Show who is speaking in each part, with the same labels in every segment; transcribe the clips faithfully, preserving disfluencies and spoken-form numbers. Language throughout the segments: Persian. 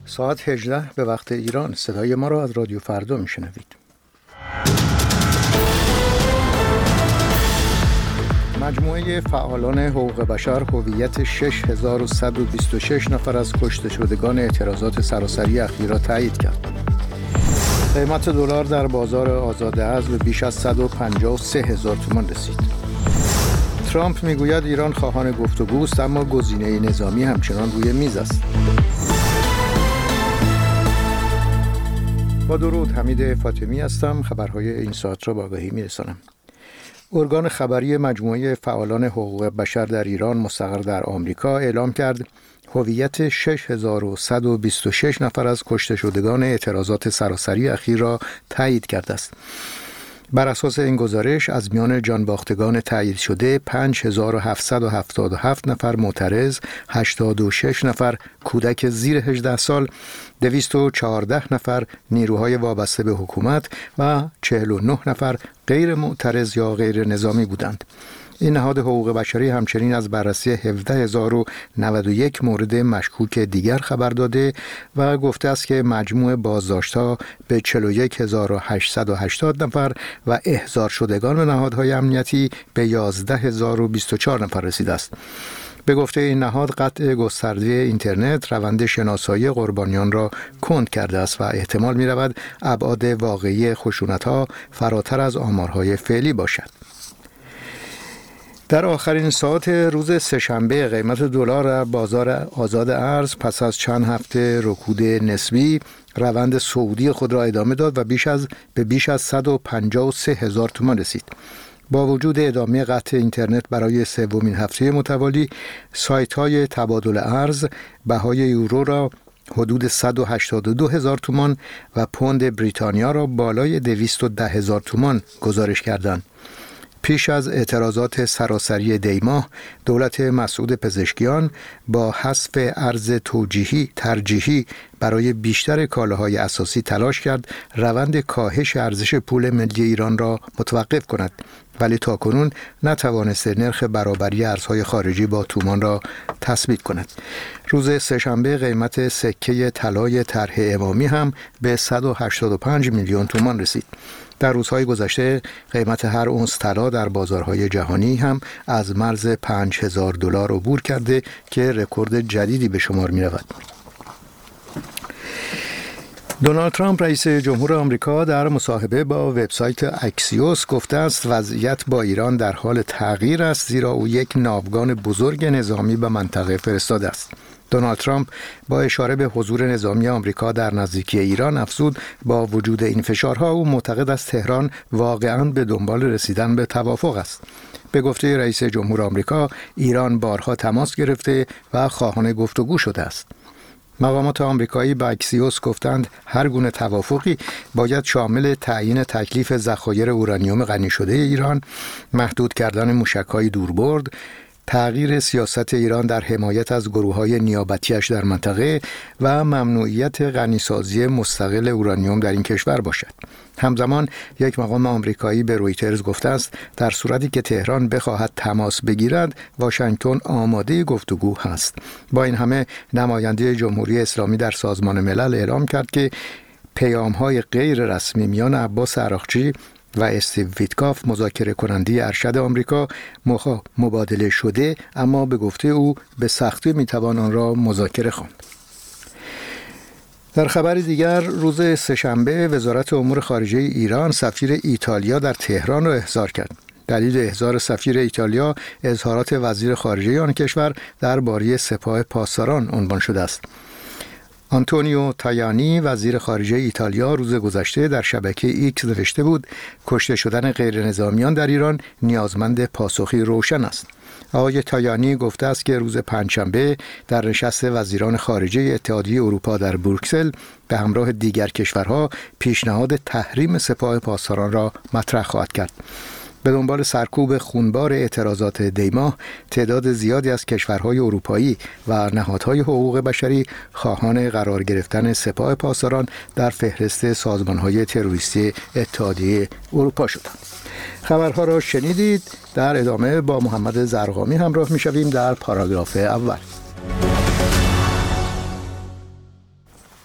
Speaker 1: ساعت هجده به وقت ایران. صدای ما را از رادیو فردا میشنوید. مجموعه فعالان حقوق بشر هویت شش هزار و صد و بیست و شش نفر از کشته شدگان اعتراضات سراسری اخیر را تایید کرد. قیمت دلار در بازار آزاد ارز به بیش از صد و پنجاه و سه هزار تومان رسید. ترامپ میگوید ایران خواهان گفتگوست، اما گزینه نظامی همچنان روی میز است. با درود، حمید فاطمی هستم. خبرهای این ساعت را با آگاهی میرسانم. ارگان خبری مجموعه فعالان حقوق بشر در ایران مستقر در آمریکا اعلام کرد هویت شش هزار و صد و بیست و شش نفر از کشته شدگان اعتراضات سراسری اخیر را تایید کرده است. بر اساس این گزارش از میان جانباختگان تایید شده پنج هزار و هفتصد و هفتاد و هفت نفر معترض، هشتاد و شش نفر کودک زیر هجده سال، دویست و چهارده نفر نیروهای وابسته به حکومت و چهل و نه نفر غیر معترض یا غیر نظامی بودند. این نهاد حقوق بشری همچنین از بررسی هفده هزار و نود و یک مورد مشکوک دیگر خبر داده و گفته است که مجموع بازداشت‌ها به چهل و یک هزار و هشتصد و هشتاد نفر و احضار شدگان به نهادهای امنیتی به یازده هزار و بیست و چهار نفر رسیده است. به گفته این نهاد، قطع گسترده اینترنت روند شناسایی قربانیان را کند کرده است و احتمال می‌رود ابعاد واقعی خشونت‌ها فراتر از آمارهای فعلی باشد. در آخرین ساعت روز سه‌شنبه قیمت دلار در بازار آزاد ارز پس از چند هفته رکود نسبی روند صعودی خود را ادامه داد و بیش از به بیش از صد و پنجاه و سه هزار تومان رسید. با وجود ادامه قطع اینترنت برای سومین هفته متوالی، سایت‌های تبادل ارز بهای یورو را حدود صد و هشتاد و دو هزار تومان و پوند بریتانیا را بالای دویست و ده هزار تومان گزارش کردند. پیش از اعتراضات سراسری دیماه، دولت مسعود پزشکیان با حذف ارز توجیهی ترجیحی برای بیشتر کالاهای اساسی تلاش کرد روند کاهش ارزش پول ملی ایران را متوقف کند، ولی تاکنون نتوانسته نرخ برابری ارزهای خارجی با تومان را تثبیت کند. روز سه‌شنبه قیمت سکه طلای طرح امامی هم به صد و هشتاد و پنج میلیون تومان رسید. در روزهای گذشته قیمت هر اونس طلا در بازارهای جهانی هم از مرز پنج هزار دلار عبور کرده که رکورد جدیدی به شمار می رود. دونالد ترامپ رئیس جمهور آمریکا در مصاحبه با وبسایت اکسیوس گفته است وضعیت با ایران در حال تغییر است، زیرا او یک ناوگان بزرگ نظامی به منطقه فرستاده است. دونالد ترامپ با اشاره به حضور نظامی آمریکا در نزدیکی ایران افزود با وجود این فشارها او معتقد است تهران واقعاً به دنبال رسیدن به توافق است. به گفته رئیس جمهور آمریکا، ایران بارها تماس گرفته و خواهان گفتگو شده است. مقامات آمریکایی به اکسیوس گفتند هر گونه توافقی باید شامل تعیین تکلیف ذخایر اورانیوم غنی شده ایران، محدود کردن موشک‌های دوربرد، تغییر سیاست ایران در حمایت از گروه‌های نیابتیش در منطقه و ممنوعیت غنیسازی مستقل اورانیوم در این کشور باشد. همزمان یک مقام آمریکایی به رویترز گفته است در صورتی که تهران بخواهد تماس بگیرد، واشنگتن آماده گفتگو هست. با این همه نماینده جمهوری اسلامی در سازمان ملل اعلام کرد که پیام‌های غیر رسمی میان عباس عراقچی و استیو ویتکاف مذاکره کننده ارشد آمریکا مبادله شده، اما به گفته او به سختی میتوان آن را مذاکره خواند. در خبر دیگر، روز سه‌شنبه وزارت امور خارجه ایران سفیر ایتالیا در تهران را احضار کرد. دلیل احضار سفیر ایتالیا اظهارات وزیر خارجه آن کشور درباره سپاه پاسداران عنوان شده است. آنتونیو تایانی وزیر خارجه ایتالیا روز گذشته در شبکه ایکس نوشته بود کشته شدن غیر نظامیان در ایران نیازمند پاسخی روشن است. آقای تایانی گفته است که روز پنجشنبه در نشست وزیران خارجه اتحادیه اروپا در بروکسل به همراه دیگر کشورها پیشنهاد تحریم سپاه پاسداران را مطرح خواهد کرد. به دنبال سرکوب خونبار اعتراضات دیماه، تعداد زیادی از کشورهای اروپایی و نهادهای حقوق بشری خواهان قرار گرفتن سپاه پاسداران در فهرست سازمانهای تروریستی اتحادیه اروپا شدند. خبرها را شنیدید. در ادامه با محمد زرقامی همراه می‌شویم در پاراگراف اول.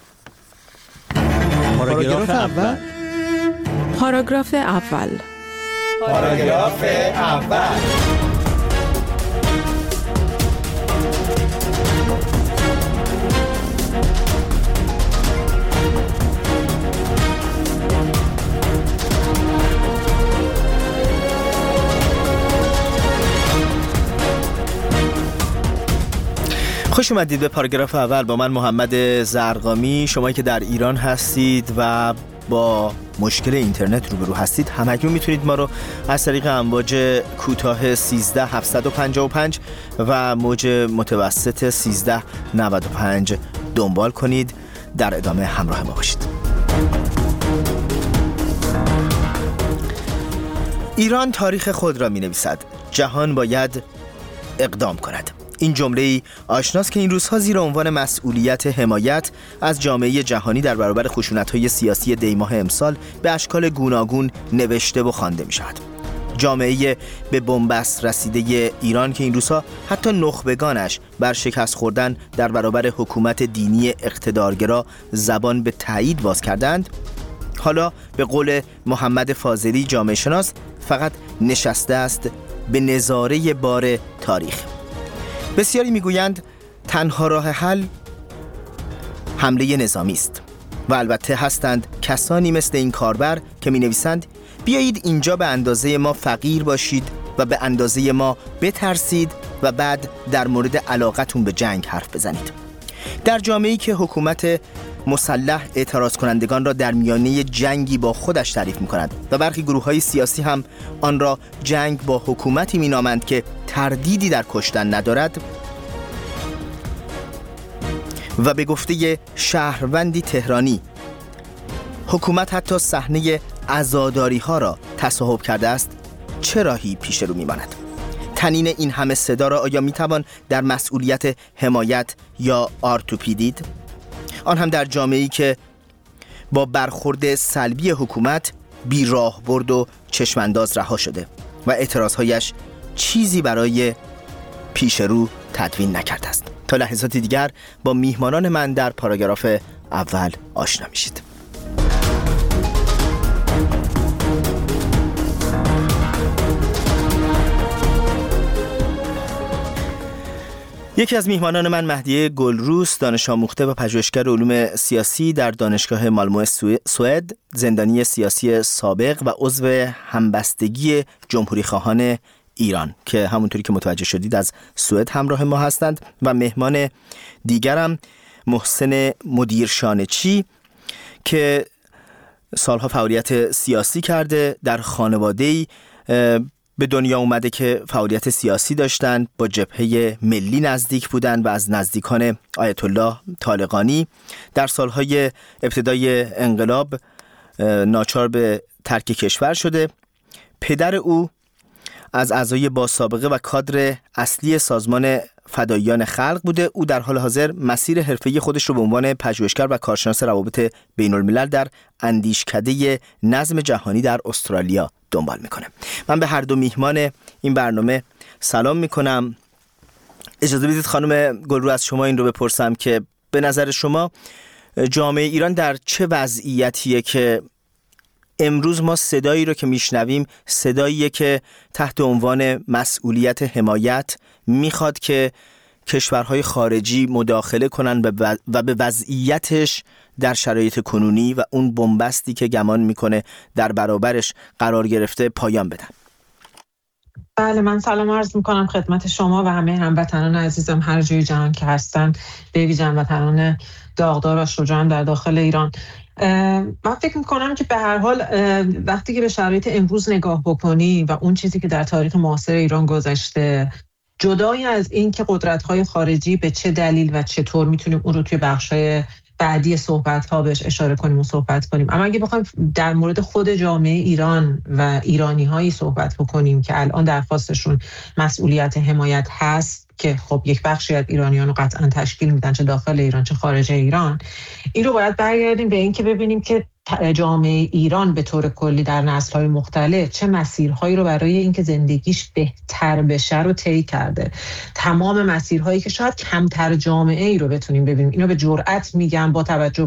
Speaker 2: پاراگراف اول.
Speaker 3: پاراگراف اول.
Speaker 2: پاراگراف اول.
Speaker 4: خوش اومدید به پاراگراف اول با من محمد زرقامی. شما که در ایران هستید و با مشکل اینترنت روبرو هستید، همکنون میتونید ما رو از طریق امواج کوتاه سیزده هفتصد و پنجاه و پنج و موج متوسط سیزده نود و پنج دنبال کنید. در ادامه همراه ما باشید. ایران تاریخ خود را می نویسد. جهان باید اقدام کند. این جمله‌ای آشناست که این روزها زیر عنوان مسئولیت حمایت از جامعه جهانی در برابر خشونت‌های سیاسی دی‌ماه امسال به اشکال گوناگون نوشته و خوانده می‌شود. جامعه به بنبست رسیده ایران که این روزها حتی نخبگانش بر شکست خوردن در برابر حکومت دینی اقتدارگرا زبان به تایید باز کردند، حالا به قول محمد فاضلی جامعه شناس فقط نشسته است به نظاره بار تاریخ. بسیاری میگویند تنها راه حل حمله نظامی است و البته هستند کسانی مثل این کاربر که می نویسند بیایید اینجا به اندازه ما فقیر باشید و به اندازه ما بترسید و بعد در مورد علاقتون به جنگ حرف بزنید. در جامعه‌ای که حکومت مسلح اعتراض کنندگان را در میانه جنگی با خودش تعریف می کند و برخی گروه‌های سیاسی هم آن را جنگ با حکومتی می نامند که تردیدی در کشتن ندارد و به گفته شهروندی تهرانی حکومت حتی صحنه عزاداری ها را تصاحب کرده است، چه راهی پیش رو می ماند؟ تنین این همه صدا را آیا می توان در مسئولیت حمایت یا آرتوپی دید؟ آن هم در جامعه‌ای که با برخورد سلبی حکومت بی راه برد و چشمانداز رها شده و اعتراضهایش چیزی برای پیش رو تدوین نکرده است. تا لحظات دیگر با میهمانان من در پاراگراف اول آشنا میشید. یکی از میهمانان من مهدی گلروس، دانش آموخته و پژوهشگر علوم سیاسی در دانشگاه مالمو سوئد، زندانی سیاسی سابق و عضو همبستگی جمهوری خواهان ایران که همونطوری که متوجه شدید از سوئد همراه ما هستند، و مهمان دیگرم محسن مدیرشانچی که سالها فعالیت سیاسی کرده، در خانواده‌ای به دنیا اومده که فعالیت سیاسی داشتن، با جبهه ملی نزدیک بودن و از نزدیکان آیت الله طالقانی. در سالهای ابتدای انقلاب ناچار به ترک کشور شده. پدر او از اعضای با سابقه و کادر اصلی سازمان فداییان خلق بوده. او در حال حاضر مسیر حرفه‌ای خودش رو به عنوان پژوهشگر و کارشناس روابط بین الملل در اندیشکده نظم جهانی در استرالیا دنبال میکنه. من به هر دو میهمان این برنامه سلام میکنم. اجازه بدید خانم گلرو از شما این رو بپرسم که به نظر شما جامعه ایران در چه وضعیتیه که امروز ما صدایی رو که میشنویم صداییه که تحت عنوان مسئولیت حمایت میخواد که کشورهای خارجی مداخله کنن و به وضعیتش در شرایط کنونی و اون بنبستی که گمان میکنه در برابرش قرار گرفته پایان بدن؟
Speaker 5: بله، من سلام عرض میکنم خدمت شما و همه هموطنان عزیزم هر جای جهان که هستن، به ویژه هموطنان داغدار و شجاع در داخل ایران. من فکر میکنم که به هر حال وقتی که به شرایط امروز نگاه بکنی و اون چیزی که در تاریخ معاصر ایران گذشته، جدای از این که قدرت‌های خارجی به چه دلیل و چطور، میتونیم اون رو توی بخش‌های بعدی صحبت‌ها بهش اشاره کنیم و صحبت کنیم. اما اگه بخوایم در مورد خود جامعه ایران و ایرانی‌هایی صحبت بکنیم که الان درخواستشون مسئولیت حمایت هست، که خب یک بخشی از ایرانیان رو قطعاً تشکیل میدن، چه داخل ایران چه خارج ایران، این رو باید برگردیم به این که ببینیم که جامعه ایران به طور کلی در نسل‌های مختلف چه مسیرهایی رو برای اینکه زندگیش بهتر بشه رو طی کرده. تمام مسیرهایی که شاید کمتر جامعه ای رو بتونیم ببینیم. اینو به جرئت میگم با توجه